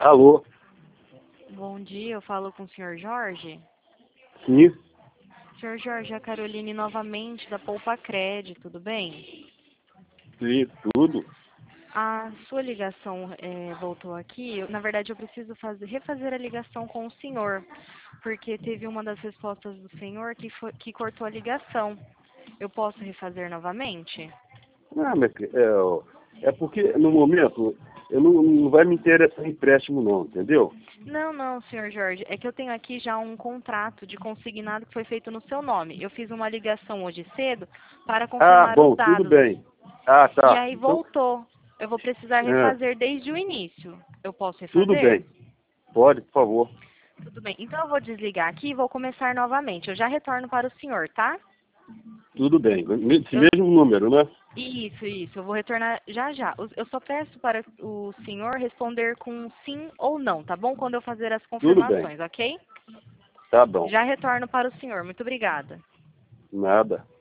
Alô? Bom dia, eu falo com o senhor Jorge. Sim, Senhor Jorge, a Caroline novamente da Poupa Cred, tudo bem? sim, tudo. A sua ligação voltou aqui. Na verdade, eu preciso refazer a ligação com o senhor, porque teve uma das respostas do senhor que cortou a ligação. Eu posso refazer novamente? Ah, mas é porque no momento eu não vai me interessar empréstimo não, entendeu? Não, não, senhor Jorge. É que eu tenho aqui já um contrato de consignado que foi feito no seu nome. Eu fiz uma ligação hoje cedo para Ah, confirmar os bom, tudo dados. bem. Ah, E tá. aí Então, voltou. Eu vou precisar refazer desde o início. Eu posso tudo refazer? bem. Pode, por favor. Tudo bem. Então eu vou desligar aqui e vou começar novamente. Eu já retorno para o senhor, tá? Tudo bem. Esse Eu- mesmo número, né? Isso. Eu vou retornar já já. Eu só peço para o senhor responder com sim ou não, tá bom? Quando eu fazer as Tudo bem. confirmações, ok? Tá bom. Já retorno para o senhor. Muito obrigada. Nada.